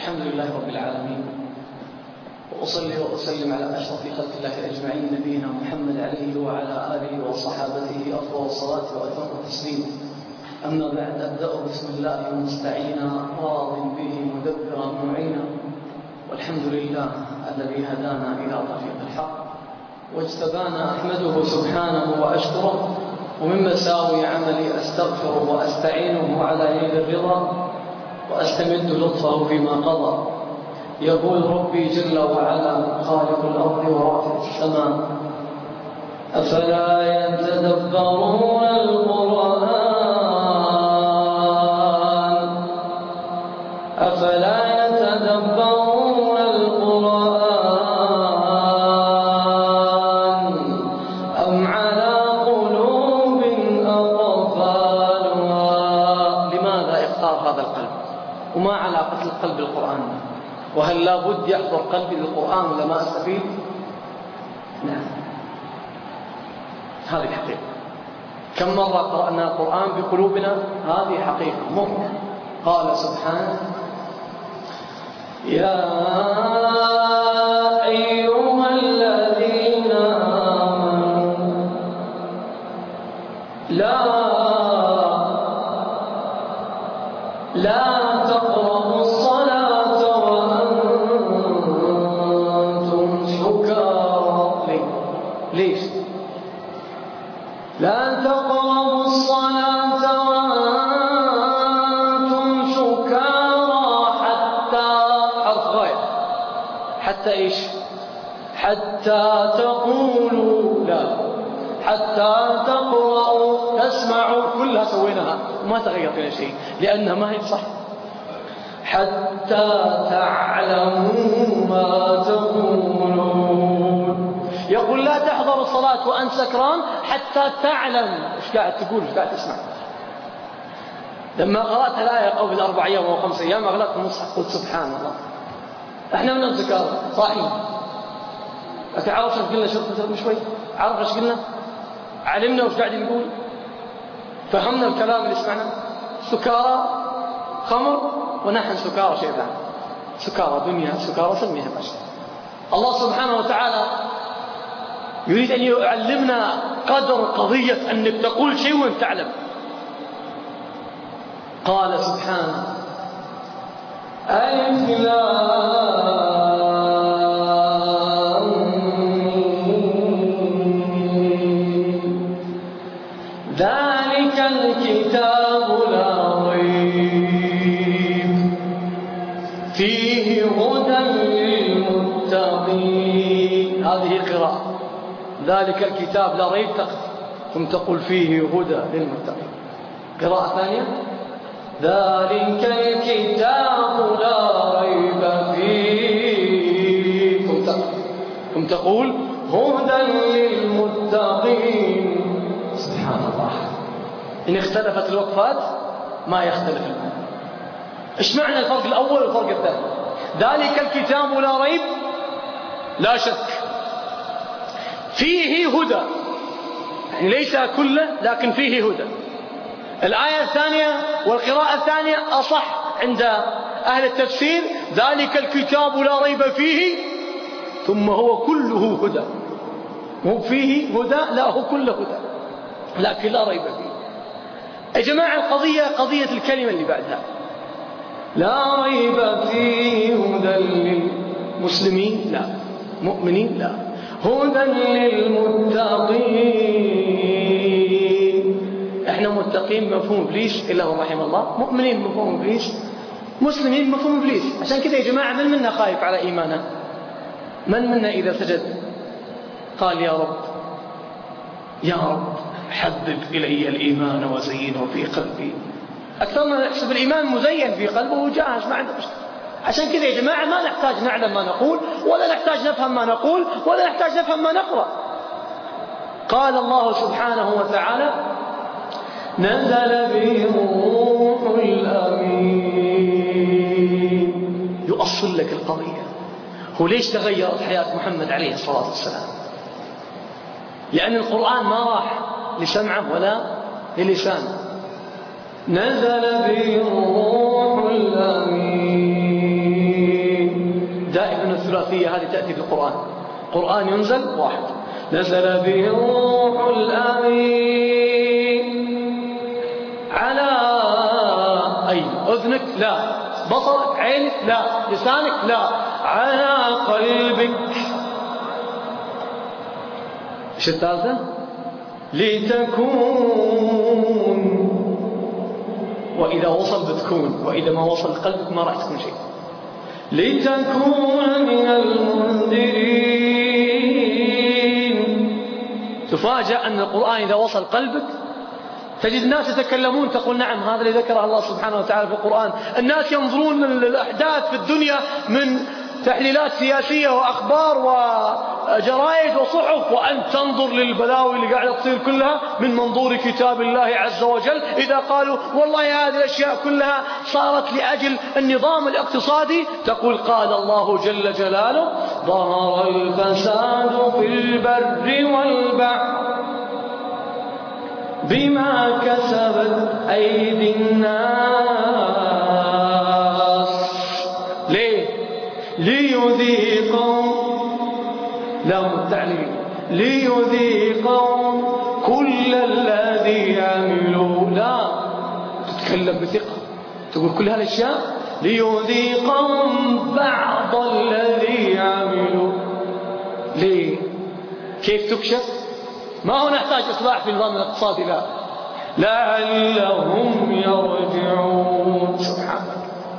الحمد لله رب العالمين، وأصلي وأسلم على أشرف خلق الله أجمعين نبينا محمد عليه وعلى آله وصحابته أفضل الصلاة وأتم التسليم. أما بعد، أبدأ بسم الله مستعينا راض به مدبرا معينا، والحمد لله الذي هدانا إلى طريق الحق واجتبانا، أحمده سبحانه وأشكره، ومن مساوي عملي أستغفره وأستعينه على يد الرضا، وأستمد لطفه فيما قضى. يقول ربي جل وعلا خالق الأرض ورافع السماء: أفلا يتدبرون القرآن أفلا يتدبرون القرآن أم على قلوب أقفالها. لماذا اختار هذا القلب؟ وما علاقة القلب بالقرآن؟ وهل لا بد يحضر قلبي للقرآن ولا ما أستفيد؟ نعم، هذه حقيقة. كم مرة قرأنا القرآن بقلوبنا؟ هذه حقيقة مرة. قال سبحانه: يا أيها الذين آمنوا لا تقربوا الصلاة وأنتم سكارى. ليش؟ لا تقربوا الصلاة وأنتم سكارى حرف غاية. حتى إيش؟ حتى تقولوا لا، حتى تقرأوا، تسمعوا، كلها سويناها وما تغير فيها شيء لأنها ما هي صح. حتى تعلموا ما تقولون. يقول لا تحضر الصلاة وأنت سكران حتى تعلم إيش قاعد تقول، إيش قاعد تسمع. لما قرأت الآية قبل 4 أيام أو 5 أيام أغلقت المصحف، قلت سبحان الله، إحنا من الذكار صاحين. أتعرف ايش قلنا؟ شرب شوي، عرف ايش قلنا؟ علمنا وش قاعد نقول؟ فهمنا الكلام اللي سمعنا؟ سكارى خمر، ونحن سكارى شيء ثاني. سكارى دنيا، سكارى سميها ما شئت. الله سبحانه وتعالى يريد أن يعلمنا قدر قضية أنك تقول شيء وأنت تعلم. قال سبحانه: ألف لام ميم ذلك الكتاب لا ريب فيه هدى للمتقين. هذه قراءة. ذلك الكتاب لا ريب ثم تقول فيه هدى للمتقين. قراءة ثانية: ذلك الكتاب لا ريب فيه ثم تقول هدى للمتقين. سبحان الله، إن اختلفت الوقفات ما يختلف المعنى. إيش معنى الفرق الأول والفرق الثاني؟ ذلك الكتاب لا ريب، لا شك، فيه هدى، يعني ليس كله لكن فيه هدى. الآية الثانية والقراءة الثانية أصح عند أهل التفسير: ذلك الكتاب لا ريب فيه، ثم هو كله هدى. مو فيه هدى، لا، هو كله هدى لكن لا ريب فيه. يا جماعة القضية قضية الكلمة اللي بعدها: لا ريب فيه هدى للمسلمين، لا، مؤمنين، لا، هدى للمتقين. احنا متقين مفهوم ابليس الا هو رحمه الله، مؤمنين مفهوم ابليس، مسلمين مفهوم ابليس. عشان كذا يا جماعه، من منا خايف على ايمانه؟ من منا اذا سجد قال: يا رب يا رب حبب الي الايمان وزينه في قلبي؟ اكثر ما نحسب الايمان مزين في قلبه وجاهز، ما عنده مشكله. عشان كذا يا جماعه ما نحتاج نعلم ما نقول، ولا نحتاج نفهم ما نقول، ولا نحتاج نفهم ما نقرا. قال الله سبحانه وتعالى: نزل به الروح الأمين. يؤصل لك القضية. هو ليش تغيرت حياة محمد عليه الصلاة والسلام؟ لأن القرآن ما راح لسمعه ولا للسانه. نزل به الروح الأمين الثلاثية هذه تأتي في القرآن. قرآن ينزل واحد، نزل به الروح الأمين على أي أذنك لا، بصرك عينك لا، لسانك لا، على قلبك. ايش الثالثة؟ لتكون، وإذا وصل بتكون، وإذا ما وصل قلبك ما راح تكون شيء. لتكون من المنذرين. تفاجأ أن القرآن إذا وصل قلبك تجد الناس يتكلمون، تقول نعم هذا اللي ذكره الله سبحانه وتعالى في القرآن. الناس ينظرون للأحداث في الدنيا من تحليلات سياسية وأخبار وجرائد وصحف، وأنت تنظر للبلاوي اللي قاعدة تصير كلها من منظور كتاب الله عز وجل. إذا قالوا والله هذه الأشياء كلها صارت لأجل النظام الاقتصادي، تقول قال الله جل جلاله ظهر الفساد في البر والبحر بما كسبت أيدي الناس. ليه؟ ليذيقهم، لهم التعليم، ليذيقهم كل الذي عملوا. لا تتكلم بثقة، تقول كل هالأشياء ليذيقهم بعض الذي عملوا. ليه؟ كيف تكشف؟ ما هو نحتاج إصلاح في النظام الاقتصادي، لا، لعلهم يرجعون. سبحانه.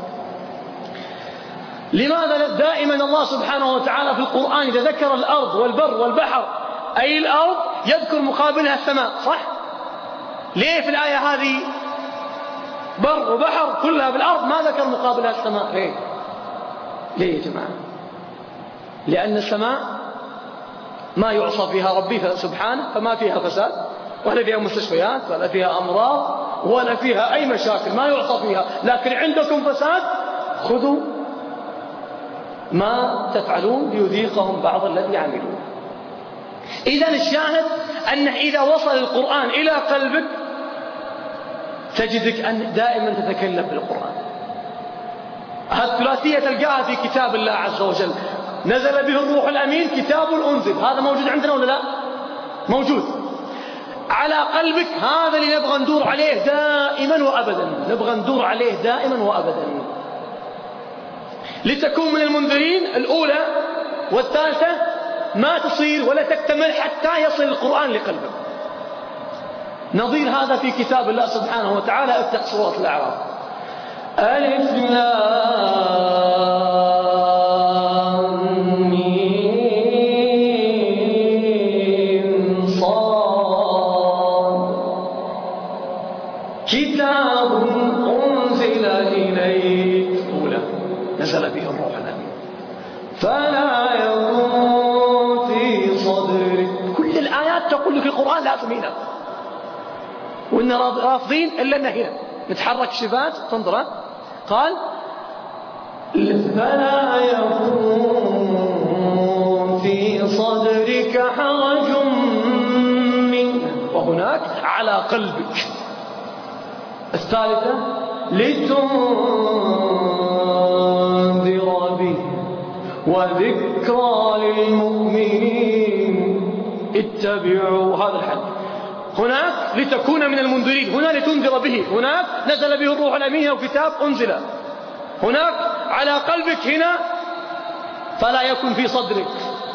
لماذا دائما الله سبحانه وتعالى في القرآن إذا ذكر الأرض والبر والبحر، أي الأرض يذكر مقابلها السماء، صح؟ ليه في الآية هذه بر وبحر كلها بالأرض ما ذكر مقابلها السماء؟ ليه يا جماعة؟ لأن السماء ما يعصى فيها ربي سبحانه، فما فيها فساد ولا فيها مستشفيات ولا فيها أمراض ولا فيها أي مشاكل، ما يعصى فيها. لكن عندكم فساد، خذوا ما تفعلون ليذيقهم بعض الذي عملوا. إذن الشاهد أن إذا وصل القرآن إلى قلبك تجدك أن دائما تتكلم بالقرآن. الثلاثية تلقاها في كتاب الله عز وجل، نزل به الروح الأمين، كتاب أنزل، هذا موجود عندنا ولا لا؟ موجود. على قلبك، هذا اللي نبغى ندور عليه دائما وأبدا، نبغى ندور عليه دائما وأبدا. لتكون من المنذرين الأولى والثالثة ما تصير ولا تكتمل حتى يصل القرآن لقلبك. نظير هذا في كتاب الله سبحانه وتعالى. افتح سورة الأعراف. ألف لام ميم صاد كتاب أنزل إليك، أولى نزل به الروح الأمين، فلا يكون في صدرك. كل الآيات تقول لك القرآن لا تمينه، وإن رافضين إلا أنه هنا نتحرك شفات تنظر. قال فلا يكون في صدرك حرج منه، وهناك على قلبك. الثالثة لتنذر به وذكرى للمؤمنين اتبعوا. هذا الحد. هناك لتكون من المنذرين، هنا لتنذر به، هناك نزل به الروح الأمين وكتاب أنزل، هناك على قلبك، هنا فلا يكن في صدرك.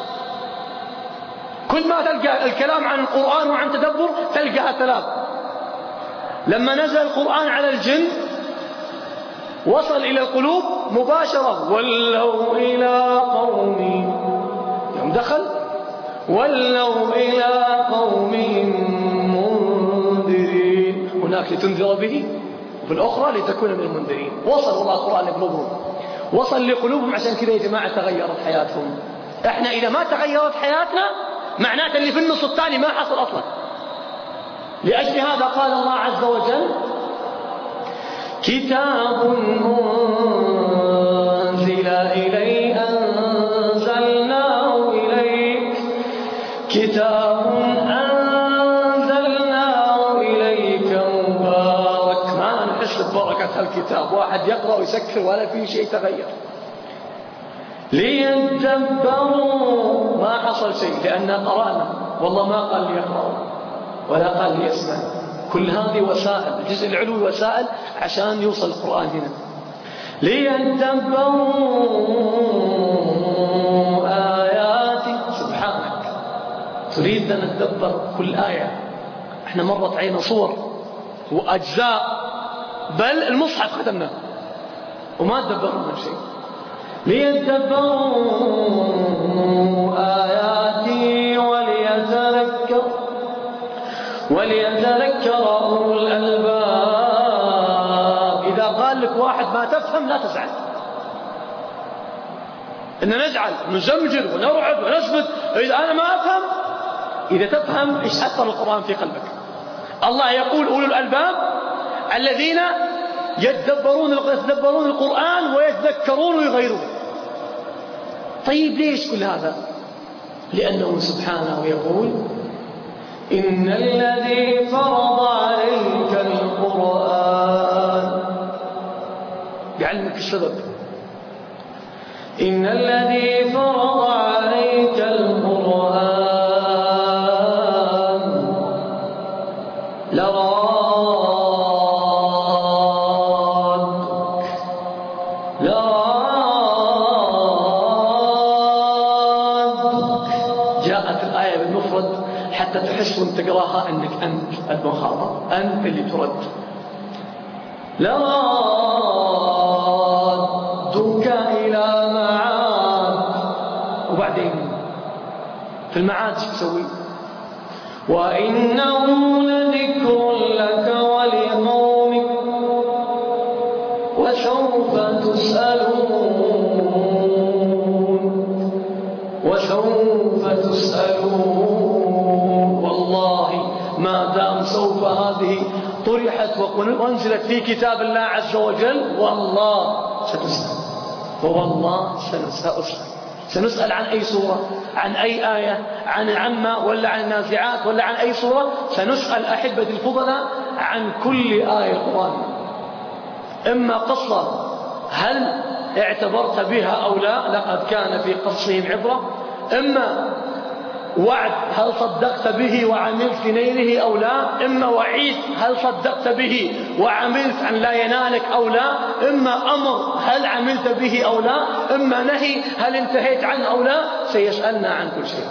كل ما تلقى الكلام عن القرآن وعن تدبر تلقى ثلاث. لما نزل القرآن على الجن وصل إلى القلوب مباشرة، ولوا إلى قومهم، يوم دخل ولوا إلى قومهم منذرين. هناك لتنذر به، وفي الأخرى لتكون من المنذرين. وصل الله القرآن لقلوبهم، وصل لقلوبهم. عشان كذا يا جماعة تغيرت حياتهم. احنا إذا ما تغيرت حياتنا معناته اللي في النص الثاني ما حصل أصلا. لأجل هذا قال الله عز وجل كتاب أنزل إليك أنزلناه إليك، كتاب أنزلناه إليك مبارك. ما نحس ببركة هالكتاب، واحد يقرأ ويسكر ولا في شيء تغير. ليدبروا. ما حصل شيء لأن قرأنا، والله ما قال ليقرأوا ولا قال ليسمع. كل هذه وسائل، الجزء العلوي وسائل عشان يوصل القرآن هنا. ليدبروا آياتي. سبحانك تريد أن نتدبر كل آية. احنا مرت علينا صور وأجزاء، بل المصحف ختمنا وما تدبرنا من شيء. ليدبروا آياتي وليتذكر أولو الألباب. إذا قال لك واحد ما تفهم لا تزعل، إن نزعل نزمجر ونرعب ونثبت. إذا أنا ما أفهم، إذا تفهم إيش أثر القرآن في قلبك. الله يقول أولو الألباب الذين يتدبرون القرآن ويتذكرون ويغيرون. طيب ليش كل هذا؟ لأنه سبحانه يقول إن الذي فرض عليك القرآن. يعلمك السبب. إن الذي فرض عليك القرآن جاءت الآية بالمفرد حتى تحس وانت تقراها أنك أنت المخاطب، أنت اللي ترد. لردك إلى معاد. وبعدين في المعاد شو تسوي؟ وإنه لذكر لك ولقومك وسوف تسألون. والله ما دام سوف هذه طرحت وانزلت في كتاب الله عز وجل، والله ستسأل. ووالله سنسأل عن أي سورة، عن أي آية، عن العمة ولا عن النازعات ولا عن أي سورة. سنسأل أحبتي الفضلاء عن كل آية القرآن. إما قصة هل اعتبرت بها أو لا، لقد كان في قصهم عبرة. إما وعد هل صدقت به وعملت في نيله أو لا. إما وعيد هل صدقت به وعملت أن لا ينالك أو لا. إما أمر هل عملت به أو لا. إما نهي هل انتهيت عنه أو لا. سيسألنا عن كل شيء.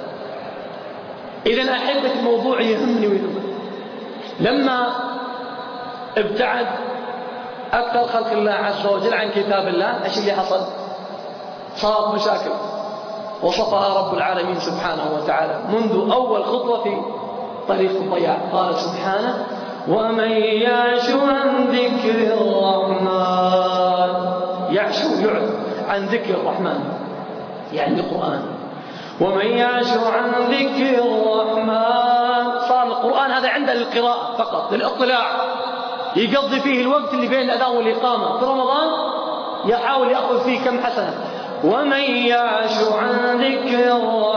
إذن أحبة الموضوع يهمني ويهمك. لما ابتعد أكثر خلق الله عز وجل عن كتاب الله، إيش اللي حصل؟ صارت مشاكل وصفها رب العالمين سبحانه وتعالى منذ أول خطوة في طريق الضياع. قال سبحانه ومن يعش عن ذكر الرحمن. يعش يعد عن ذكر الرحمن يعني القرآن. ومن يعش عن ذكر الرحمن. صار القرآن هذا عنده للقراءة فقط، للاطلاع، يقضي فيه الوقت اللي بين الأذان والإقامة. في رمضان يحاول يأخذ فيه كم حسنة. ومن يعش عن ذكر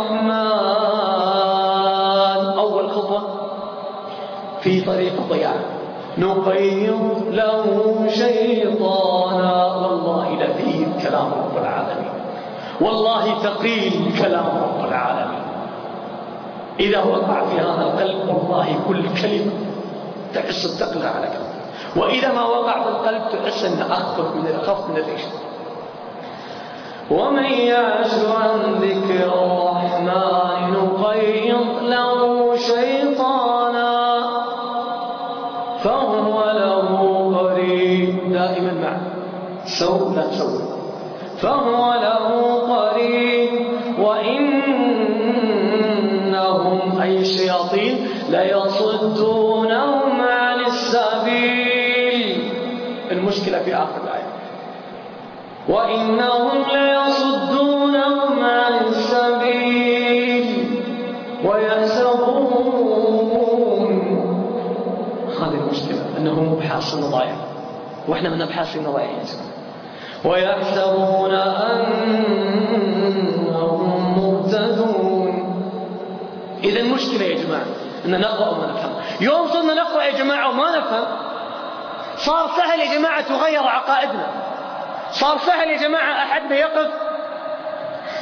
الرحمن أول خطوة في طريق الضياع. نقيض له شيطانا. والله لذيذ كلام رب العالمين، والله ثقيل كلام رب العالمين. إذا وقع في هذا القلب والله كل كلمة تحس الثقل على قلبك، وإذا ما وقع في القلب تحس أن أخف من الريش. ومن يعش عن ذكر الرحمن نقيض له شيطانا فهو له قرين. دائما معه لا سوء. فهو له قرين وإنهم أي الشياطين ليصدونهم عن السبيل. المشكلة في آخر الآية وإنهم ليصدونهم عن السبيل ويحسبون. هذه المشكلة أنهم أبحاث النضايع وإحنا من أبحاث النضايع. ويحسبون أنهم مهتدون. إذا المشكلة يا جماعة أن نقرأ وما نفهم. يوم صرنا نقرأ يا جماعة وما نفهم، صار سهل يا جماعة تغير عقائدنا. صار سهل يا جماعة أحدنا يقف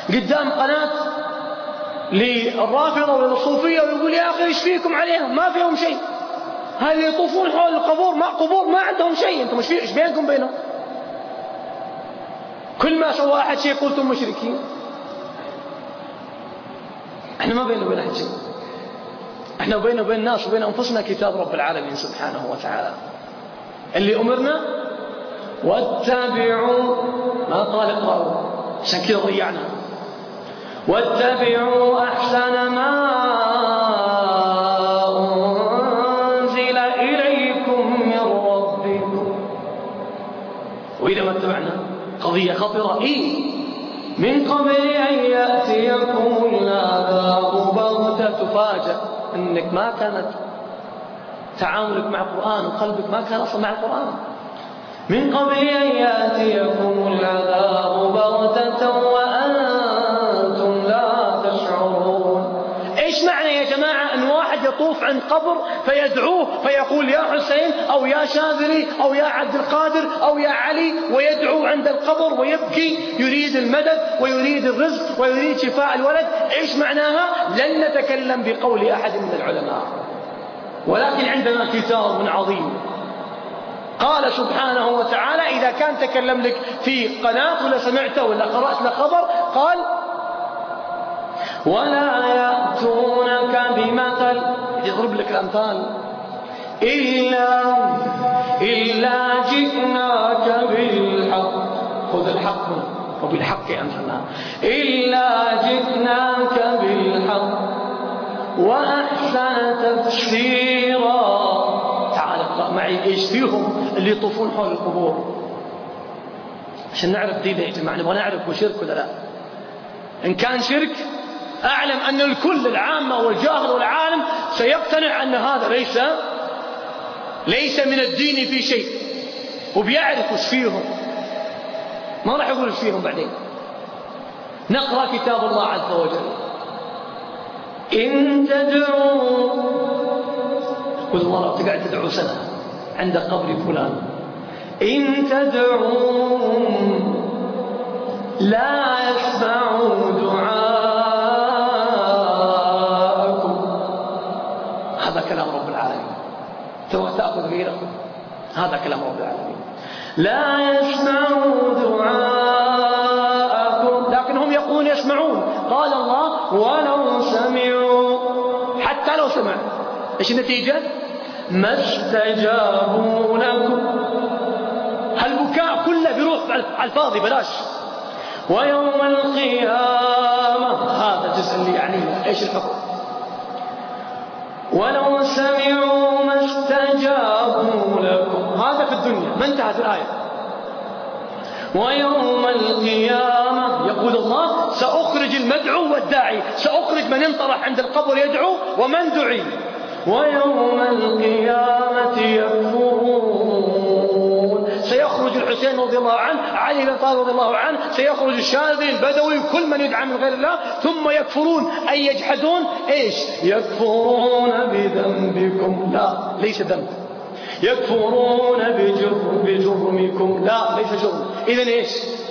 قدام قناة للرافضة وللصوفية ويقول يا أخي إيش فيكم عليهم؟ ما فيهم شيء، هذه يطوفون حول القبور ما عندهم شيء، أنتم إيش بينكم بينهم؟ كل ما سوى أحد شيء قلتم مشركين. احنا ما بيننا وبين أحد شيء، احنا بيننا وبين الناس وبين أنفسنا كتاب رب العالمين سبحانه وتعالى اللي أمرنا واتبعوا، ما قال اقرأوا عشان كذا ضيعنا، واتبعوا أحسن ما أنزل إليكم من ربكم. وإذا ما اتبعنا قضية خطرة من قبل أن يأتيكم العذاب بغتة، تفاجأ أنك ما كانت تعاملك مع القرآن وقلبك ما كان أصلا مع القرآن. من قبل أن يأتيكم العذاب بغتة وأنتم لا تشعرون. إيش معنى يا جماعة أن واحد يطوف عند قبر فيدعوه فيقول يا حسين أو يا شاذلي أو يا عبد القادر أو يا علي، ويدعو عند القبر ويبكي يريد المدد ويريد الرزق ويريد شفاء الولد؟ إيش معناها؟ لن نتكلم بقول أحد من العلماء، ولكن عندنا كتاب عظيم قال سبحانه وتعالى إذا كان تكلم لك في قناة ولا سمعته ولا قرأت له خبر، قال ولا يأتونك بمثل، يضرب لك الأمثال، إلا جئناك بالحق، خذ الحق وبالحق أنزلناه، إلا جئناك بالحق وأحسن تفسيرا. تعال اقرأ معي إيش فيهم اللي يطوفون حول القبور عشان نعرف دين يا جماعة. نبغى نعرف هو شرك ولا لا. إن كان شرك أعلم أن الكل العامة والجاهل والعالم سيقتنع أن هذا ليس من الدين في شيء، وبيعرف وش فيهم، ما راح يقول وش فيهم بعدين. نقرأ كتاب الله عز وجل. إن تدعوا، قل الله لو تقعد تدعو سنة عند قبر فلان، إن تدعوهم لا يسمعوا دعاءكم. هذا كلام رب العالمين، تبغى تأخذ غيره، هذا كلام رب العالمين. لا يسمعوا دعاءكم، لكن هم يقولون يسمعون. قال الله ولو سمعوا، حتى لو سمع ايش النتيجة؟ ما استجابوا لكم. هالبكاء كله بيروح على الفاضي بلاش. ويوم القيامة، هذا الجزء اللي يعنينا ايش الحكم. ولو سمعوا ما استجابوا لكم، هذا في الدنيا، ما انتهت الآية. ويوم القيامة يقول الله سأخرج المدعو والداعي، سأخرج من انطرح عند القبر يدعو ومن دعي. ويوم القيامة يكفرون، سيخرج الحسين رضي الله عنه، علي بن طالب رضي الله عنه، سيخرج الشاذلي البدوي، كل من يدعى من غير الله، ثم يكفرون أي يجحدون. إيش؟ يكفرون بذنبكم، لا ليس ذنب، يكفرون بجرمكم، لا ليس جرم. إذن إيش؟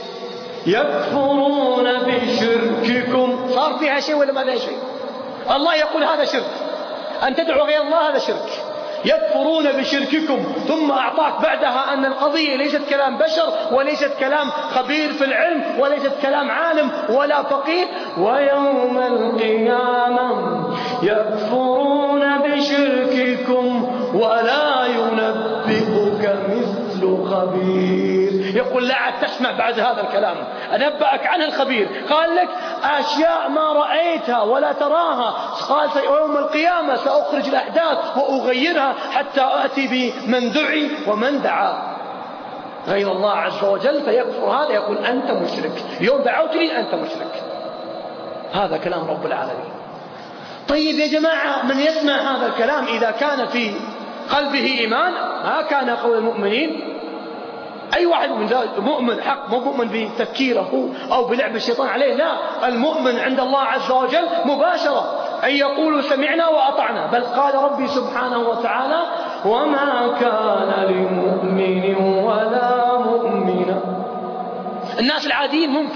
يكفرون بشرككم. صار فيها شيء ولا ما فيها شيء؟ الله يقول هذا شرك، أن تدعو غير الله هذا شرك. يكفرون بشرككم، ثم أعطاك بعدها أن القضية ليست كلام بشر وليست كلام خبير في العلم وليست كلام عالم ولا فقيه. ويوم القيامة يكفرون بشرككم ولا ينبئك مثل خبير. يقول لا عاد تسمع بعد هذا الكلام، أنبأك عنه الخبير، قال لك أشياء ما رأيتها ولا تراها. قال يوم القيامة سأخرج الأحداث وأغيرها حتى آتي بمن دعي ومن دعا غير الله عز وجل، فيكفر هذا يقول أنت مشرك، يوم دعوتني أنت مشرك. هذا كلام رب العالمين. طيب يا جماعة، من يسمع هذا الكلام إذا كان في قلبه إيمان، ما كان قول المؤمنين. أي واحد من مؤمن حق، مو مؤمن بتفكيره أو بلعب الشيطان عليه، لا، المؤمن عند الله عز وجل مباشرة أن يقولوا سمعنا وأطعنا. بل قال ربي سبحانه وتعالى وما كان لمؤمن ولا مؤمنة. الناس العاديين ممكن،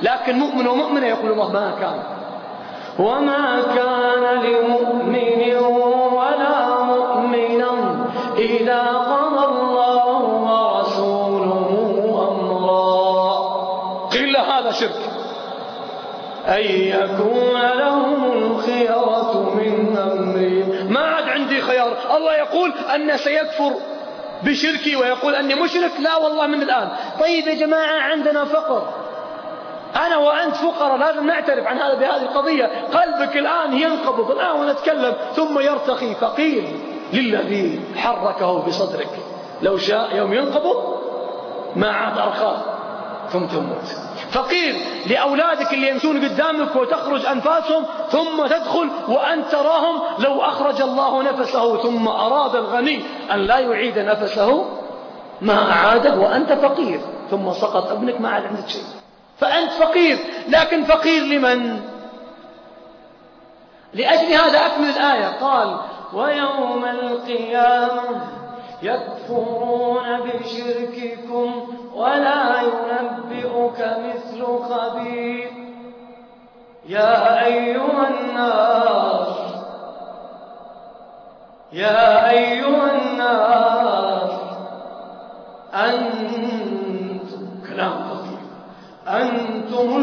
لكن مؤمن ومؤمنة يقول الله ما كان. وما كان لمؤمن ولا مؤمنا إذا قضى الله ورسوله أمرا. قيل هذا شرك، أن يكون لهم الخيرة من أمرهم. ما عاد عندي خيار. الله يقول أن سيكفر بشركي ويقول أني مشرك، لا والله من الآن. طيب يا جماعة عندنا فقر، أنا وأنت فقراء، لازم نعترف عن هذا بهذه القضية. قلبك الآن ينقبض الآن ونتكلم ثم يرتقي، فقير للذي حركه بصدرك. لو شاء يوم ينقبض ما عاد أرخاه ثم تموت. فقير لأولادك اللي يمشون قدامك وتخرج أنفاسهم ثم تدخل وأنت تراهم. لو أخرج الله نفسه ثم أراد الغني أن لا يعيد نفسه ما أعاده وأنت فقير، ثم سقط ابنك ما عاد عندك شيء. فأنت فقير، لكن فقير لمن؟ لأجل هذا أكمل الآية قال ويوم القيامة يكفرون بشرككم ولا ينبئك مثل خبير. يا أيها الناس أنتم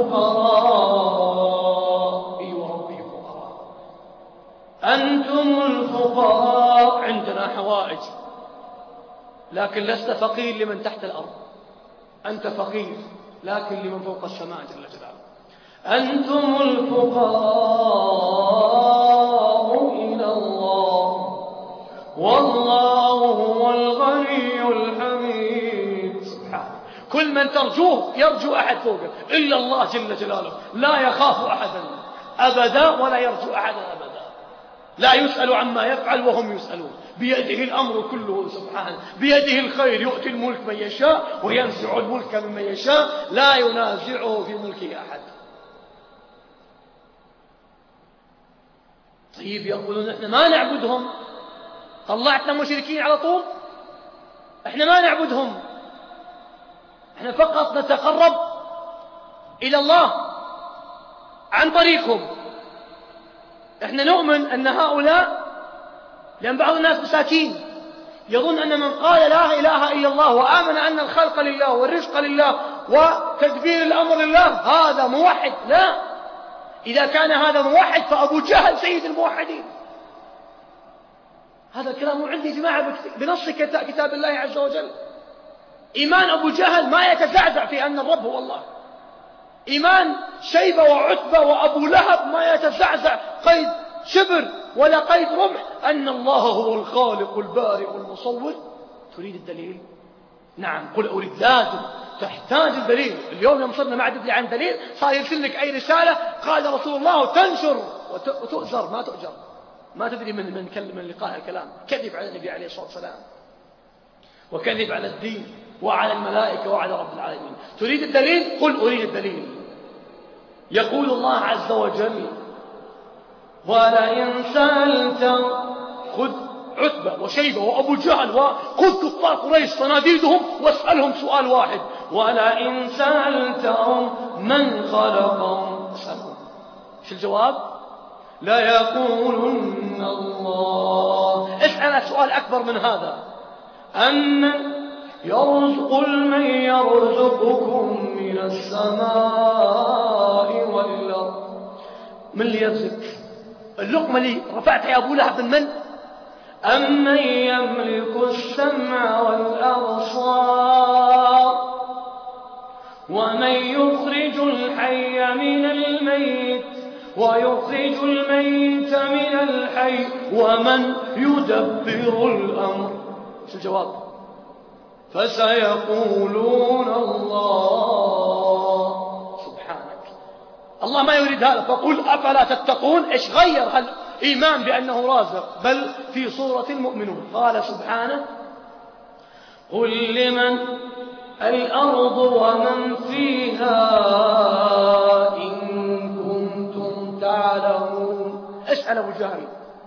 الفقراء. وربي فقراء. أنتم الفقراء. عندنا حوائج، لكن لست فقير لمن تحت الأرض، أنت فقير لكن لمن فوق السماء جل جلاله. أنتم الفقراء إلى الله والله هو الغني الحميد. سبحانه. كل من ترجوه يرجو أحد فوقه إلا الله جل جلاله، لا يخاف أحدا أبدا ولا يرجو أحدا أبدا. لا يسأل عما يفعل وهم يسألون. بيده الأمر كله سبحانه، بيده الخير، يؤتي الملك من يشاء وينزع الملك ممن يشاء، لا ينازعه في ملكه أحد. طيب يقولون احنا ما نعبدهم، طلعتنا مشركين على طول، احنا ما نعبدهم، احنا فقط نتقرب إلى الله عن طريقهم. احنا نؤمن أن هؤلاء، لأن بعض الناس مساكين يظن أن من قال لا إله إلا الله وآمن أن الخلق لله والرزق لله وتدبير الأمر لله هذا موحد. لا، إذا كان هذا موحد فأبو جهل سيد الموحدين. هذا الكلام مو عندي يا جماعة، بنص كتاب الله عز وجل. إيمان أبو جهل ما يتزعزع في أن الرب هو الله. إيمان شيبة وعتبة وأبو لهب ما يتزعزع قيد شبر ولا قيد رمح أن الله هو الخالق البارئ المصور. تريد الدليل؟ نعم، قل أريد. لازم تحتاج الدليل. اليوم يوم صرنا ما عدد عن دليل صار يرسل لك أي رسالة قال رسول الله وتنشر وتؤجر ما تؤجر، ما تدري من كلم من لقاء الكلام. كذب على النبي عليه الصلاة والسلام وكذب على الدين وعلى الملائكة وعلى رب العالمين. تريد الدليل؟ قل أريد الدليل. يقول الله عز وجل ولئن سألت، خذ عتبة وشيبة وأبو جهل وخذ كفار قريش صناديدهم واسألهم سؤال واحد، ولئن سألتهم من خلقهم اسألهم. شو الجواب؟ ليقولن الله. اسأل سؤال أكبر من هذا، أمن يرزق من يرزقكم من السماء والأرض. من اللي يرزق؟ اللقمة اللي رفعتها يا أبو لهب من؟ أمن يملك السمع والأبصار ومن يخرج الحي من الميت ويخرج الميت من الحي ومن يدبر الأمر. شو الجواب؟ فسيقولون الله. سبحانك، الله ما يريد هذا. فقل أفلا تتقون. إيش غير هالإيمان بأنه رازق؟ بل في سورة المؤمنون قال سبحانه قل لمن الأرض ومن فيها إن كنتم تعلمون. اسأل أبو جهل.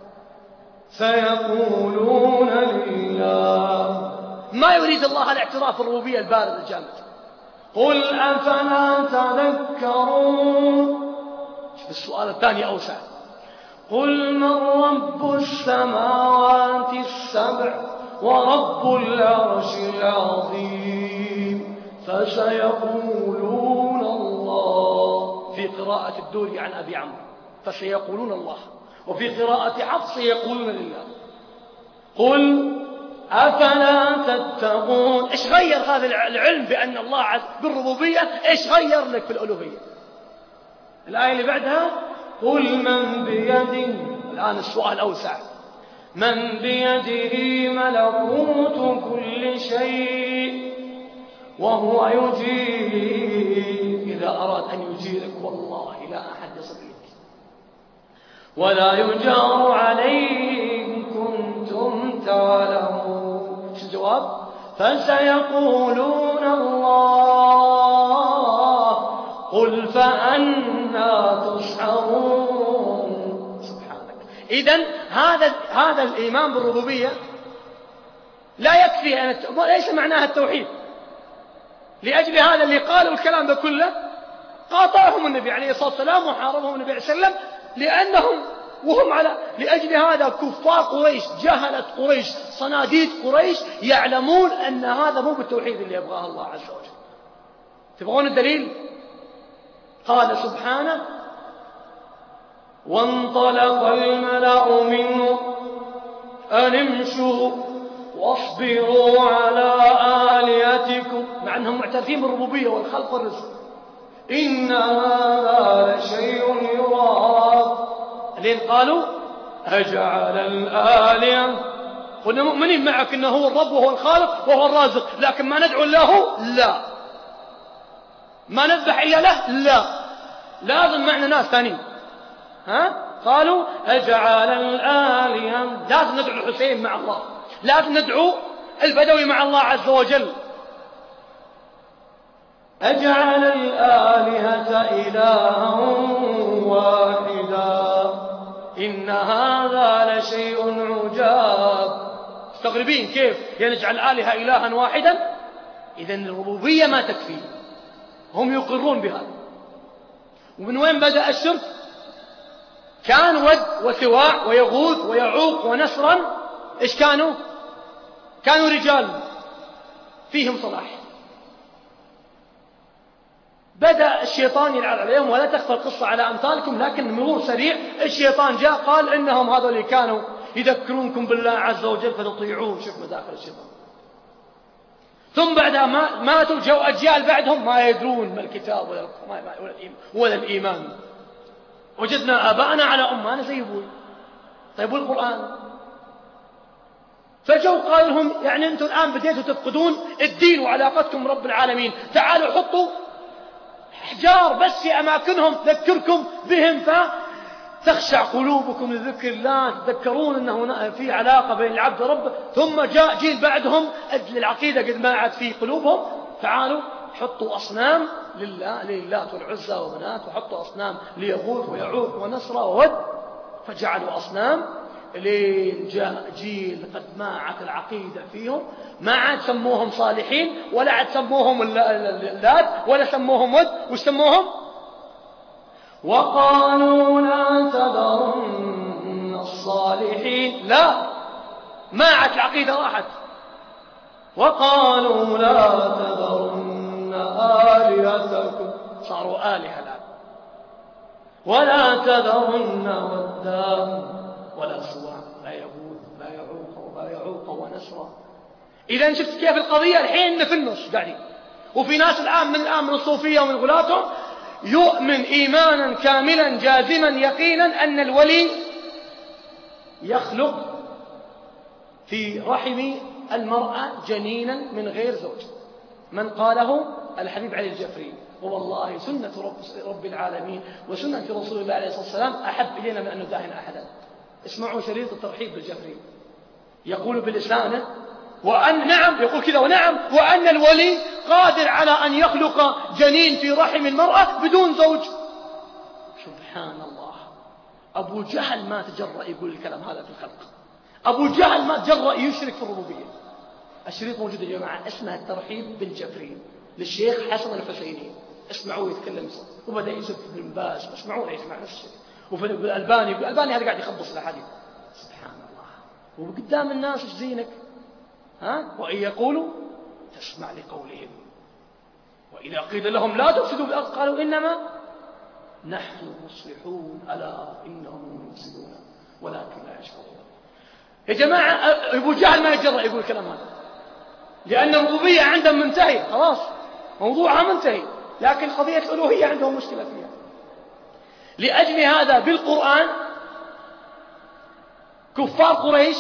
سيقولون لله. ما يريد الله الاعتراف بالربوبية البارد الجامد. قل أفلا تذكرون. السؤال الثاني أوسع. قل من رب السماوات السبع ورب العرش العظيم فسيقولون الله، في قراءة الدوري عن أبي عمرو فسيقولون الله، وفي قراءة حفص يقولون لله. قل أفلا تتقون. إيش غير هذا العلم بأن الله بالربوبية؟ إيش غير لك في الألوهية؟ الآية اللي بعدها قل من بيده، الآن السؤال أوسع، من بيده ملكوت كل شيء وهو يجير إذا أراد أن يجيرك والله لا أحد يصدقك ولا يجار عليه إن كنتم تعلمون. شو الجواب؟ فسيقولون الله قل فأنا تسحرون. سبحانك. إذن هذا الإيمان بالربوبية لا يكفي ليس معناها التوحيد. لأجل هذا اللي قالوا الكلام ده كله قاطعهم النبي عليه الصلاة والسلام وحاربهم النبي عليه الصلاة والسلام، لأنهم لأجل هذا كفار قريش، جهلة قريش، صناديد قريش يعلمون أن هذا مو بالتوحيد اللي يبغاه الله عز وجل. تبغون الدليل؟ قال سبحانه وانطلق الملأ منه أن امشوا واصبروا على آلهتكم، مع أنهم معترفين بالربوبية والخلق والرزق، إن هذا لشيء يراد. لين قالوا أجعل الآلهة، قلنا مؤمنين معك أنه هو الرب وهو الخالق وهو الرازق، لكن ما ندعو له لا، ما نذبح إلا له لا، لازم معنا ناس ثانيين. قالوا أجعل الآلهة، لازم ندعو الحسين مع الله، لازم ندعو البدوي مع الله عز وجل. أجعل الآلهة إلها واحدا إن هذا لشيء عجاب. مستغربين كيف نجعل الآلهة إلها واحدا؟ إذن الربوبية ما تكفي، هم يقرون بهذا. ومن وين بدأ الشرك؟ كان ود وسواع ويغوث ويعوق ونسرا. إيش كانوا؟ كانوا رجال فيهم صلاح. بدأ الشيطان يلعب عليهم، ولا تخفى القصة على أمثالكم، لكن مرور سريع الشيطان جاء قال إنهم هذول اللي كانوا يذكرونكم بالله عز وجل فتطيعوه. شوف مداخل الشيطان. ثم بعدها ماتوا جو أجيال بعدهم ما يدرون ما الكتاب ولا الإيمان. وجدنا آباءنا على أمانا زي أبوي، طيب والقرآن؟ فجوا قالوا لهم يعني أنتم الآن بديتوا تفقدون الدين وعلاقتكم برب العالمين، تعالوا حطوا أحجار بس في أماكنهم تذكركم بهم فتخشع قلوبكم لذكر الله، تذكرون أنه في علاقة بين العبد وربه. ثم جاء جيل بعدهم العقيدة قد ما عاد في قلوبهم، تعالوا حطوا أصنام لله والعزى وبنات، وحطوا أصنام ليغوث ويعوق ونسرى وود، فجعلوا أصنام. لين جاء جيل قد ماعت العقيدة فيهم، ما عاد سموهم صالحين ولا عاد سموهم اللات ولا سموهم ود، وش سموهم؟ وقالوا لا تذرن الصالحين. لا، ماعت العقيدة راحت. وقالوا لا تذرن آلهتكم، صاروا آلهة الآن. ولا تذرن ودا ولا سواع لا يغوث لا يعوق ونسرا. إذا شفت كيف القضية الحين في النص قاعدين. وفي ناس الآن من الصوفية ومن غلاتهم يؤمن إيمانا كاملا جازما يقينا أن الولي يخلق في رحم المرأة جنينا من غير زوج. من قاله الحبيب علي الجفري، والله سنة رب العالمين وسنة رسول الله عليه الصلاة والسلام أحب إلينا من أن نداهن أحدا. اسمعوا شريط الترحيب بالجفري، يقول بلسانه وأن نعم، يقول كذا ونعم، وأن الولي قادر على أن يخلق جنين في رحم المرأة بدون زوج. سبحان الله. أبو جهل ما تجرأ يقول الكلام هذا في الخلق، أبو جهل ما تجرأ يشرك في الربوبية. الشريط موجود يا جماعة، اسمه الترحيب بالجفري، للشيخ حسن الحسيني، اسمعوه يتكلم وبدأ يسب ابن باز، اسمعوه يسمع نفس الشيء. وفي الألباني هذا قاعد يخبص الأحاديث. سبحان الله. وقدام الناس ايش زينك؟ وإن يقولوا تسمع لقولهم وإذا قيل لهم لا تفسدوا في الأرض قالوا إنما نحن مصلحون ألا إنهم مفسدون ولكن لا يشعرون. يا جماعة أبو جهل ما يتجرأ يقول الكلام هذا، لأن الربوبية عندهم منتهي خلاص، موضوعها منتهي، لكن قضية الألوهية عندهم مشكلة فيها. لأجل هذا بالقرآن كفار قريش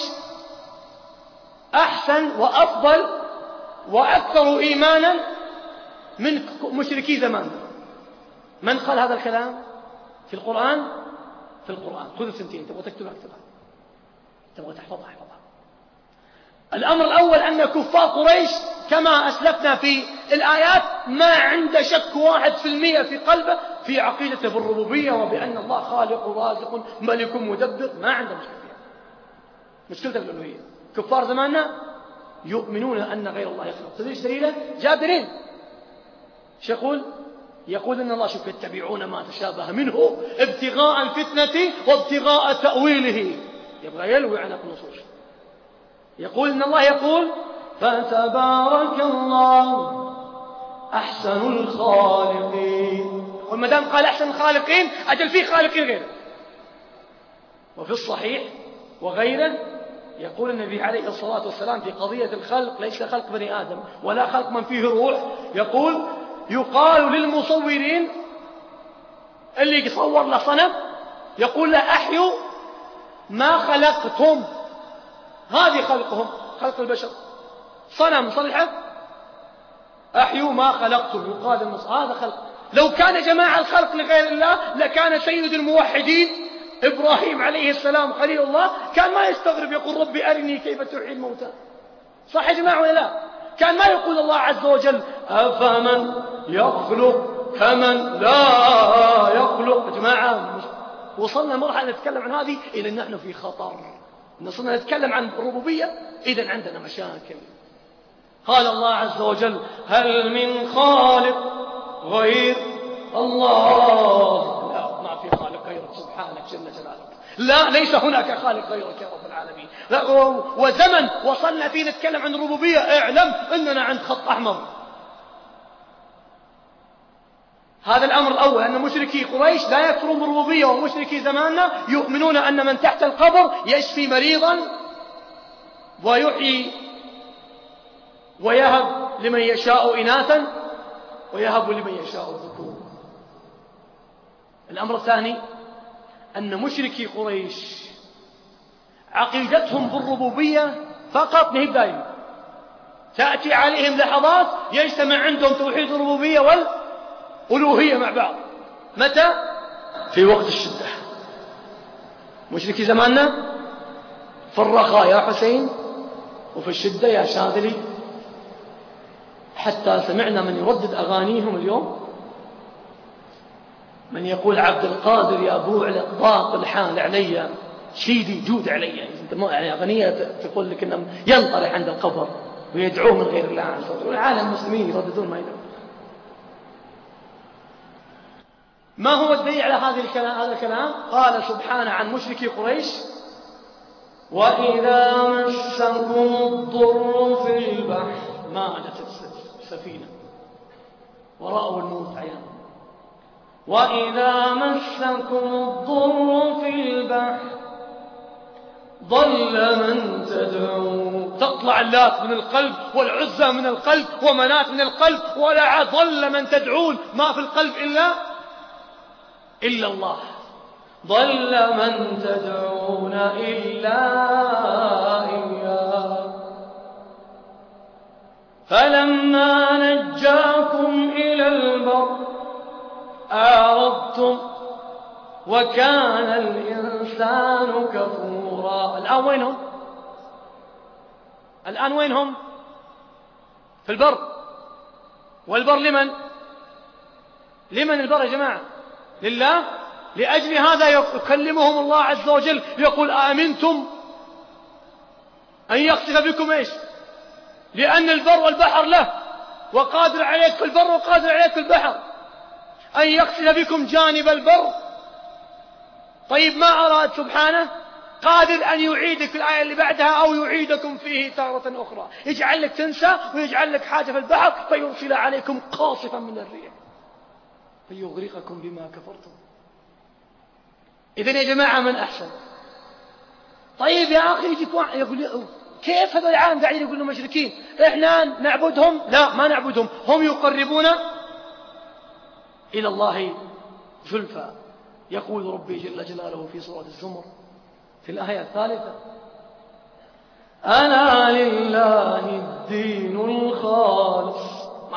أحسن وأفضل وأكثر إيمانا من مشركي زمان. من قال هذا الكلام في القرآن؟ في القرآن. خذ السنتين، تبغى تكتبها اكتبها، تبغى تحفظها احفظها. الأمر الأول أن كفار قريش كما أسلفنا في الآيات ما عنده شك 1% في قلبه في عقيدته بالربوبية وبأن الله خالق ورازق ملك مدبر، ما عنده مشكلة فيها. مشكلته بالألوهية. كفار زماننا يؤمنون أن غير الله يخلق. تدري ايش دليله؟ جاء دليل. ايش يقول؟ يقول إن الله شوف يتبعون ما تشابه منه ابتغاء الفتنة وابتغاء تأويله. يبغى يلوي على النصوص. يقول إن الله يقول فتبارك الله أحسن الخالقين. وما دام قال أحسن الخالقين أجل فيه خالقين غيره. وفي الصحيح وغيره يقول النبي عليه الصلاة والسلام في قضية الخلق ليس خلق بني آدم ولا خلق من فيه روح، يقول يقال للمصورين اللي يصور له صنم يقول له أحيوا ما خلقتم. هذه خلقهم، خلق البشر، صنم صلحة أحيوا ما خلقتم. يقال هذا خلق. لو كان جماعة الخلق لغير الله لكان سيد الموحدين إبراهيم عليه السلام خليل الله كان ما يستغرب يقول ربي أرني كيف تحيي الموتى. صح يا جماعة ولا لا؟ كان ما يقول الله عز وجل أفمن يخلق كمن لا يخلق. يا جماعة وصلنا مرحلة نتكلم عن هذه إذا نحن في خطر. نصلنا نتكلم عن الربوبية إذا عندنا مشاكل. قال الله عز وجل هل من خالق غير الله؟ لا، ما في خالق غيرك سبحانك جل جلالك. لا، ليس هناك خالق غيرك يا رب العالمين. وزمن وصلنا فيه نتكلم عن الربوبية اعلم أننا عند خط أحمر. هذا الأمر الأول، أن مشركي قريش لا يكفرون بالربوبية، ومشركي زماننا يؤمنون أن من تحت القبر يشفي مريضا ويحيي ويهب لمن يشاء إناثا ويهب لمن يشاء الذكور. الأمر الثاني أن مشركي قريش عقيدتهم بالربوبية فقط نهي دائما. تأتي عليهم لحظات يجتمع عندهم توحيد الربوبية والألوهية مع بعض. متى؟ في وقت الشدة. مشركي زماننا في الرخاء يا حسين وفي الشدة يا شاذلي. حتى سمعنا من يردد أغانيهم اليوم من يقول عبد القادر يا بوع ضاق الحال علي شيدي جود علي. يعني أغنية تقول لك إنه ينطرح عند القبر ويدعوه من غير الله عز وجل. والعالم المسلمين يرددون ما يدعون. ما هو الدليل على هذا الكلام؟ قال سبحانه عن مشركي قريش وإذا مسكم الضر في البحر ما جت السفينة ورأوا الموت عيانا. وإذا مسكم الضر في البحر ضل من تدعون. تطلع اللات من القلب والعزى من القلب ومنات من القلب ولا ضل من تدعون. ما في القلب إلا الله. ضل من تدعون إلا إياه فلما نجاكم إلى البر أعرضتم وكان الإنسان كفورا. الآن وينهم؟ في البر. والبر لمن البر يا جماعة؟ لله. لأجل هذا يكلمهم الله عز وجل يقول آمنتم أن يخسف بكم إيش؟ لأن البر والبحر له وقادر عليك في البر وقادر عليك في البحر، أن يقصد بكم جانب البر. طيب ما أراد سبحانه؟ قادر أن يعيدك في الآية اللي بعدها أو يعيدكم فيه تارة أخرى، يجعل لك تنسى ويجعل لك حاجة في البحر فيرسل عليكم قاصفا من الريح فيغرقكم بما كفرتم. إذن يا جماعة من أحسن؟ طيب يا أخي يجيك واحد يقول كيف هذا العالم قاعدين يقولوا مشركين إحنا نعبدهم؟ لا، ما نعبدهم، هم يقربون إلى الله زلفى. يقول ربي جل جلاله في سورة الزمر في الآية الثالثة: ألا لله الدين الخالص.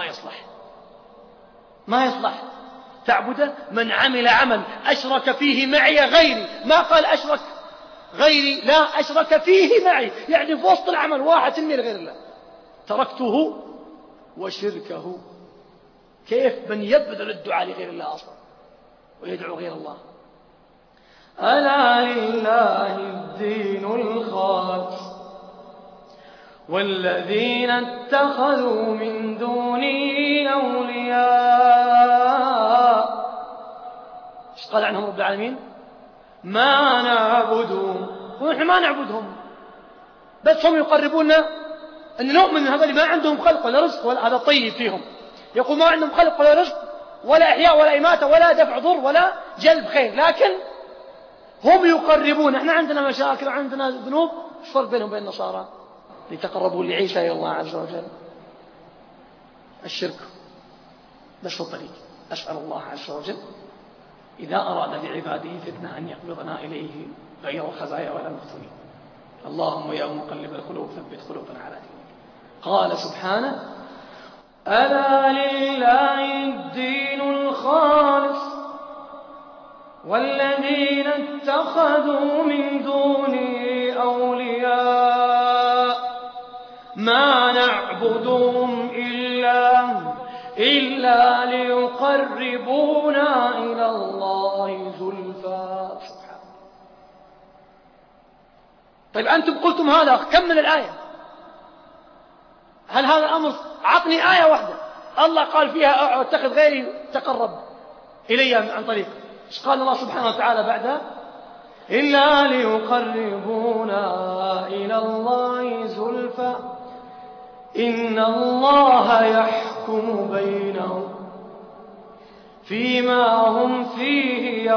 ما يصلح تعبده من عمل عمل أشرك فيه معي غيري. ما قال أشرك غيري، لا، أشرك فيه معي، يعني في وسط العمل واحد سمي لغير الله. تركته وشركه. كيف من يبذل الدعاء لغير الله أصلا ويدعو غير الله؟ ألا لله الدين الخالص والذين اتخذوا من دونه أولياء. ايش قال عنهم رب العالمين؟ ما نعبدهم، ونحن ما نعبدهم، بس هم يقربوننا أن نؤمن أن هذول ما عندهم خلق ولا رزق، ولا هذا طيب فيهم. يقول ما عندهم خلق ولا رزق ولا إحياء ولا إماتة ولا دفع ضر ولا جلب خير، لكن هم يقربون. احنا عندنا مشاكل وعندنا ذنوب. ايش الفرق بينهم وبين النصارى؟ لتقربوا لعيسى إلى الله عز وجل. الشرك بس الطريق. أسأل الله عز وجل إذا أراد بعباده فتنة أن يقبضنا إليه غير الخزايا ولا المفتونين. اللهم يا مقلب القلوب ثبت قلوبنا على دينك. قال سبحانه: ألا لله الدين الخالص والذين اتخذوا من دونه أولياء ما نعبدهم إلا ليقربونا إلى الله زلفى. سبحانه. طيب أنتم قلتم هذا، كمل الآية. هل هذا الأمر؟ عطني آية واحدة الله قال فيها اتخذ غيري تقرب إلي عن طريق. ايش قال الله سبحانه وتعالى بعدها؟ إلا ليقربونا إلى الله زلفى إن الله يحكم بينهم فيما هم فيه